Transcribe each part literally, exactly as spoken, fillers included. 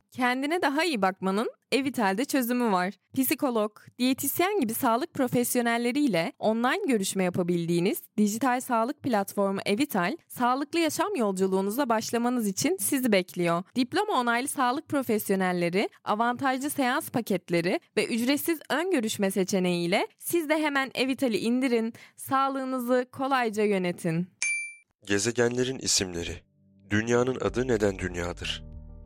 Kendine daha iyi bakmanın Evital'de çözümü var. Psikolog, diyetisyen gibi sağlık profesyonelleriyle online görüşme yapabildiğiniz dijital sağlık platformu Evital, sağlıklı yaşam yolculuğunuza başlamanız için sizi bekliyor. Diploma onaylı sağlık profesyonelleri, avantajlı seans paketleri ve ücretsiz ön görüşme seçeneğiyle siz de hemen Evital'i indirin, sağlığınızı kolayca yönetin. Gezegenlerin isimleri. Dünyanın adı neden dünyadır?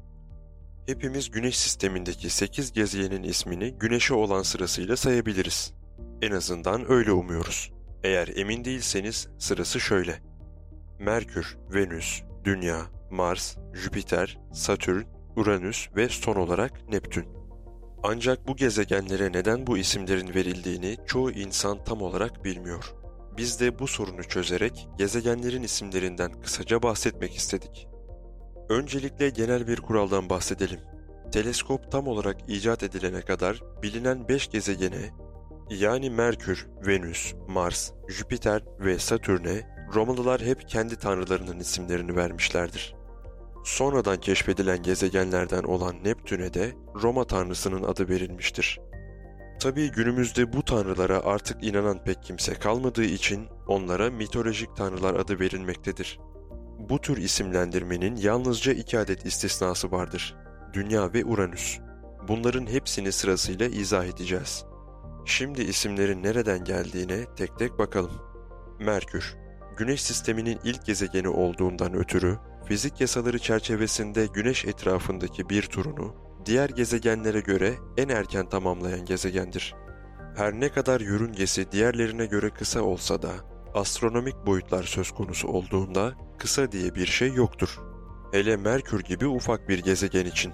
Hepimiz Güneş sistemindeki sekiz gezegenin ismini Güneş'e olan sırasıyla sayabiliriz. En azından öyle umuyoruz. Eğer emin değilseniz sırası şöyle: Merkür, Venüs, Dünya, Mars, Jüpiter, Satürn, Uranüs ve son olarak Neptün. Ancak bu gezegenlere neden bu isimlerin verildiğini çoğu insan tam olarak bilmiyor. Biz de bu sorunu çözerek gezegenlerin isimlerinden kısaca bahsetmek istedik. Öncelikle genel bir kuraldan bahsedelim. Teleskop tam olarak icat edilene kadar bilinen beş gezegene, yani Merkür, Venüs, Mars, Jüpiter ve Satürn'e Romalılar hep kendi tanrılarının isimlerini vermişlerdir. Sonradan keşfedilen gezegenlerden olan Neptün'e de Roma tanrısının adı verilmiştir. Tabii günümüzde bu tanrılara artık inanan pek kimse kalmadığı için onlara mitolojik tanrılar adı verilmektedir. Bu tür isimlendirmenin yalnızca iki adet istisnası vardır: Dünya ve Uranüs. Bunların hepsini sırasıyla izah edeceğiz. Şimdi isimlerin nereden geldiğine tek tek bakalım. Merkür, Güneş sisteminin ilk gezegeni olduğundan ötürü fizik yasaları çerçevesinde Güneş etrafındaki bir turunu diğer gezegenlere göre en erken tamamlayan gezegendir. Her ne kadar yörüngesi diğerlerine göre kısa olsa da astronomik boyutlar söz konusu olduğunda kısa diye bir şey yoktur. Hele Merkür gibi ufak bir gezegen için.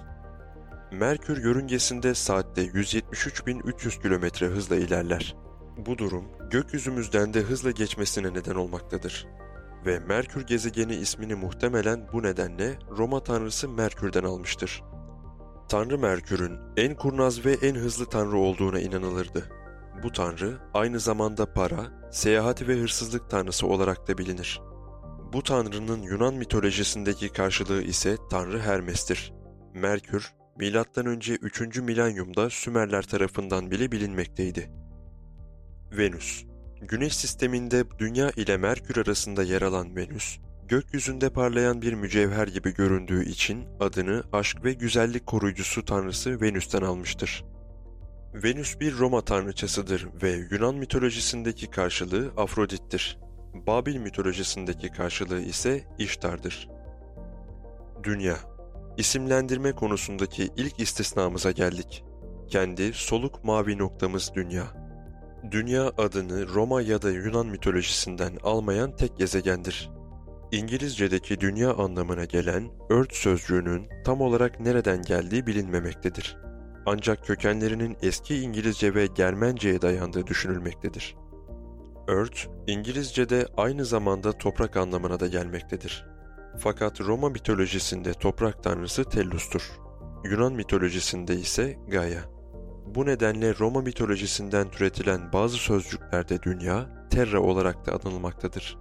Merkür yörüngesinde saatte yüz yetmiş üç bin üç yüz kilometre hızla ilerler. Bu durum gökyüzümüzden de hızla geçmesine neden olmaktadır. Ve Merkür gezegeni ismini muhtemelen bu nedenle Roma tanrısı Merkür'den almıştır. Tanrı Merkür'ün en kurnaz ve en hızlı tanrı olduğuna inanılırdı. Bu tanrı aynı zamanda para, seyahat ve hırsızlık tanrısı olarak da bilinir. Bu tanrının Yunan mitolojisindeki karşılığı ise Tanrı Hermes'tir. Merkür, milattan önce üçüncü milenyumda Sümerler tarafından bile bilinmekteydi. Venüs, Güneş sisteminde Dünya ile Merkür arasında yer alan Venüs, gökyüzünde parlayan bir mücevher gibi göründüğü için adını aşk ve güzellik koruyucusu tanrısı Venüs'ten almıştır. Venüs bir Roma tanrıçasıdır ve Yunan mitolojisindeki karşılığı Afrodit'tir. Babil mitolojisindeki karşılığı ise İştar'dır. Dünya, isimlendirme konusundaki ilk istisnamıza geldik. Kendi soluk mavi noktamız Dünya. Dünya adını Roma ya da Yunan mitolojisinden almayan tek gezegendir. İngilizce'deki dünya anlamına gelen Earth sözcüğünün tam olarak nereden geldiği bilinmemektedir. Ancak kökenlerinin eski İngilizce ve Germence'ye dayandığı düşünülmektedir. Earth, İngilizce'de aynı zamanda toprak anlamına da gelmektedir. Fakat Roma mitolojisinde toprak tanrısı Tellus'tur. Yunan mitolojisinde ise Gaia. Bu nedenle Roma mitolojisinden türetilen bazı sözcüklerde dünya, Terra olarak da anılmaktadır.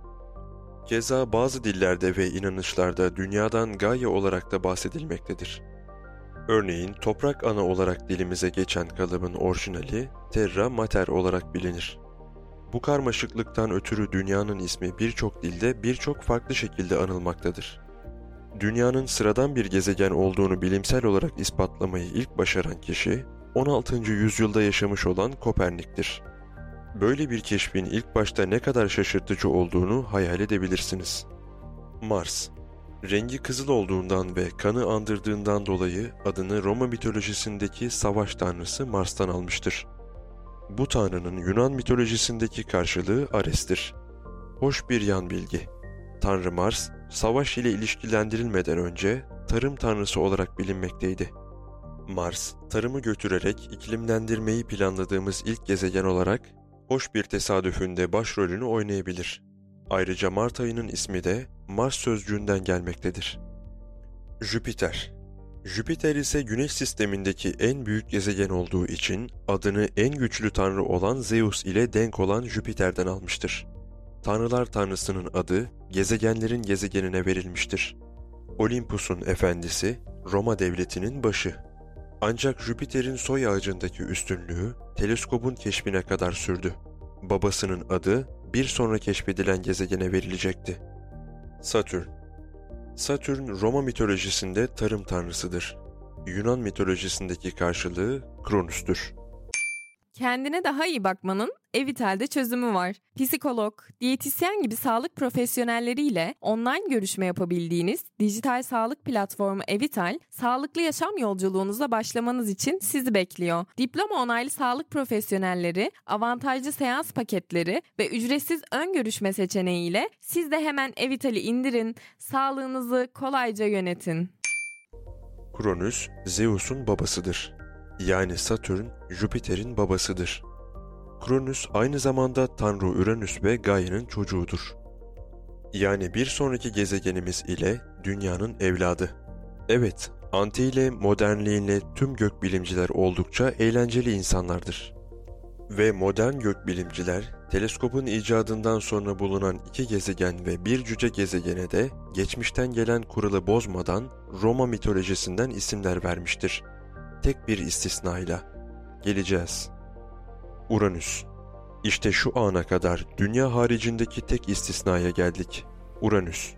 Keza bazı dillerde ve inanışlarda dünyadan Gaia olarak da bahsedilmektedir. Örneğin toprak ana olarak dilimize geçen kalıbın orijinali Terra Mater olarak bilinir. Bu karmaşıklıktan ötürü dünyanın ismi birçok dilde birçok farklı şekilde anılmaktadır. Dünyanın sıradan bir gezegen olduğunu bilimsel olarak ispatlamayı ilk başaran kişi on altıncı yüzyılda yaşamış olan Kopernik'tir. Böyle bir keşfin ilk başta ne kadar şaşırtıcı olduğunu hayal edebilirsiniz. Mars, rengi kızıl olduğundan ve kanı andırdığından dolayı adını Roma mitolojisindeki savaş tanrısı Mars'tan almıştır. Bu tanrının Yunan mitolojisindeki karşılığı Ares'tir. Hoş bir yan bilgi. Tanrı Mars, savaş ile ilişkilendirilmeden önce tarım tanrısı olarak bilinmekteydi. Mars, tarımı götürerek iklimlendirmeyi planladığımız ilk gezegen olarak hoş bir tesadüfünde başrolünü oynayabilir. Ayrıca Mart ayının ismi de Mars sözcüğünden gelmektedir. Jüpiter. Jüpiter ise Güneş sistemindeki en büyük gezegen olduğu için adını en güçlü tanrı olan Zeus ile denk olan Jüpiter'den almıştır. Tanrılar tanrısının adı gezegenlerin gezegenine verilmiştir. Olympus'un efendisi, Roma devletinin başı. Ancak Jüpiter'in soy ağacındaki üstünlüğü teleskobun keşfine kadar sürdü. Babasının adı bir sonra keşfedilen gezegene verilecekti. Satürn. Satürn, Roma mitolojisinde tarım tanrısıdır. Yunan mitolojisindeki karşılığı Kronos'tur. Kendine daha iyi bakmanın Evital'de çözümü var. Psikolog, diyetisyen gibi sağlık profesyonelleriyle online görüşme yapabildiğiniz dijital sağlık platformu Evital, sağlıklı yaşam yolculuğunuza başlamanız için sizi bekliyor. Diploma onaylı sağlık profesyonelleri, avantajlı seans paketleri ve ücretsiz ön görüşme seçeneğiyle siz de hemen Evital'i indirin, sağlığınızı kolayca yönetin. Kronos, Zeus'un babasıdır. Yani Satürn, Jüpiter'in babasıdır. Kronos aynı zamanda Tanrı Uranüs ve Gaia'nın çocuğudur. Yani bir sonraki gezegenimiz ile Dünya'nın evladı. Evet, antiğiyle modernliğiyle tüm gökbilimciler oldukça eğlenceli insanlardır. Ve modern gökbilimciler, teleskopun icadından sonra bulunan iki gezegen ve bir cüce gezegene de geçmişten gelen kuralı bozmadan Roma mitolojisinden isimler vermiştir. Tek bir istisnayla. Geleceğiz. Uranüs. İşte şu ana kadar dünya haricindeki tek istisnaya geldik. Uranüs.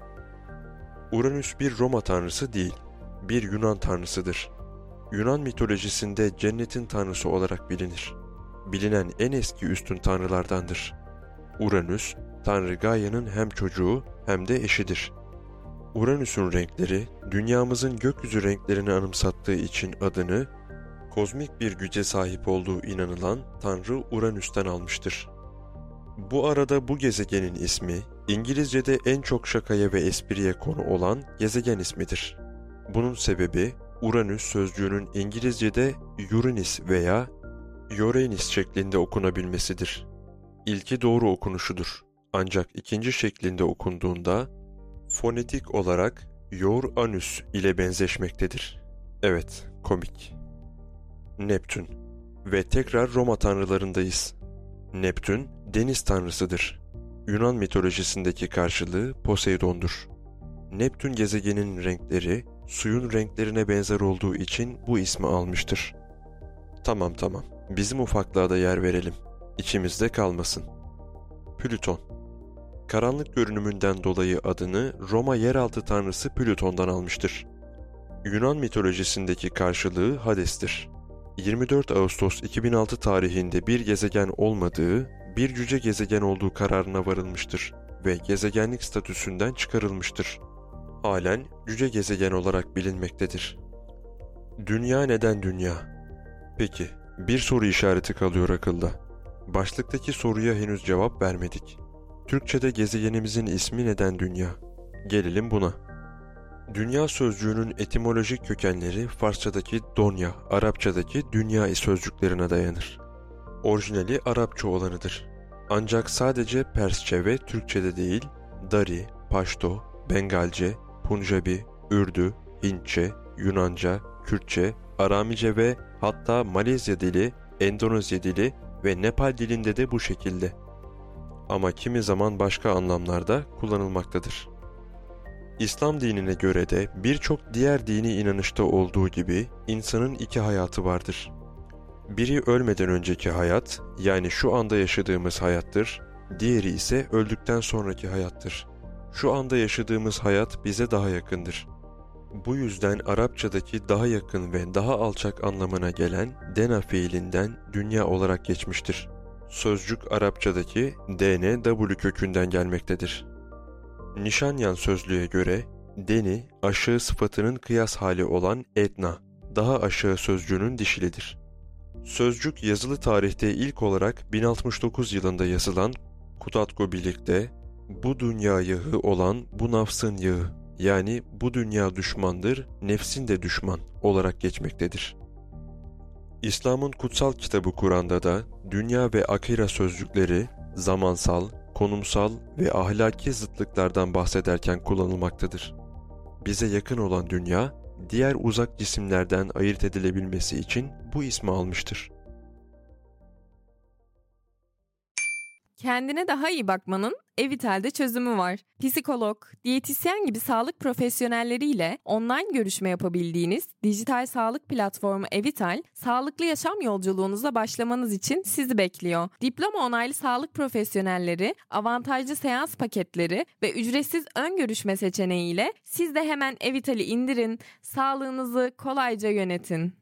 Uranüs bir Roma tanrısı değil, bir Yunan tanrısıdır. Yunan mitolojisinde cennetin tanrısı olarak bilinir. Bilinen en eski üstün tanrılardandır. Uranüs, Tanrı Gaia'nın hem çocuğu hem de eşidir. Uranüs'ün renkleri, dünyamızın gökyüzü renklerini anımsattığı için adını, kozmik bir güce sahip olduğu inanılan Tanrı Uranüs'ten almıştır. Bu arada bu gezegenin ismi, İngilizce'de en çok şakaya ve espriye konu olan gezegen ismidir. Bunun sebebi, Uranüs sözcüğünün İngilizce'de Uranus veya Uranus şeklinde okunabilmesidir. İlki doğru okunuşudur. Ancak ikinci şeklinde okunduğunda, fonetik olarak Yor-Anüs ile benzeşmektedir. Evet, komik. Neptün. Ve tekrar Roma tanrılarındayız. Neptün, deniz tanrısıdır. Yunan mitolojisindeki karşılığı Poseidon'dur. Neptün gezegeninin renkleri, suyun renklerine benzer olduğu için bu ismi almıştır. Tamam tamam, bizim ufaklığa da yer verelim. İçimizde kalmasın. Plüton. Karanlık görünümünden dolayı adını Roma yeraltı tanrısı Plüton'dan almıştır. Yunan mitolojisindeki karşılığı Hades'tir. yirmi dört Ağustos iki bin altı tarihinde bir gezegen olmadığı, bir cüce gezegen olduğu kararına varılmıştır ve gezegenlik statüsünden çıkarılmıştır. Halen cüce gezegen olarak bilinmektedir. Dünya neden dünya? Peki, bir soru işareti kalıyor akılda. Başlıktaki soruya henüz cevap vermedik. Türkçe'de gezegenimizin ismi neden dünya? Gelelim buna. Dünya sözcüğünün etimolojik kökenleri Farsçadaki donya, Arapçadaki dünya sözcüklerine dayanır. Orijinali Arapça olanıdır. Ancak sadece Persçe ve Türkçe'de değil, Dari, Paşto, Bengalce, Punjabi, Ürdü, Hintçe, Yunanca, Kürtçe, Aramice ve hatta Malezya dili, Endonezya dili ve Nepal dilinde de bu şekilde. Ama kimi zaman başka anlamlarda kullanılmaktadır. İslam dinine göre de birçok diğer dini inanışta olduğu gibi insanın iki hayatı vardır. Biri ölmeden önceki hayat, yani şu anda yaşadığımız hayattır, diğeri ise öldükten sonraki hayattır. Şu anda yaşadığımız hayat bize daha yakındır. Bu yüzden Arapçadaki daha yakın ve daha alçak anlamına gelen dena fiilinden dünya olarak geçmiştir. Sözcük Arapçadaki D N W kökünden gelmektedir. Nişanyan sözlüğe göre deni aşağı sıfatının kıyas hali olan etna, daha aşağı sözcüğünün dişilidir. Sözcük yazılı tarihte ilk olarak bin altmış dokuz yılında yazılan Kutatko birlikte bu dünya yağı olan bu nafsın yağı, yani bu dünya düşmandır, nefsin de düşman olarak geçmektedir. İslam'ın kutsal kitabı Kur'an'da da dünya ve akira sözcükleri zamansal, konumsal ve ahlaki zıtlıklardan bahsederken kullanılmaktadır. Bize yakın olan dünya, diğer uzak cisimlerden ayırt edilebilmesi için bu ismi almıştır. Kendine daha iyi bakmanın Evital'de çözümü var. Psikolog, diyetisyen gibi sağlık profesyonelleriyle online görüşme yapabildiğiniz dijital sağlık platformu Evital, sağlıklı yaşam yolculuğunuza başlamanız için sizi bekliyor. Diploma onaylı sağlık profesyonelleri, avantajlı seans paketleri ve ücretsiz ön görüşme seçeneğiyle siz de hemen Evital'i indirin, sağlığınızı kolayca yönetin.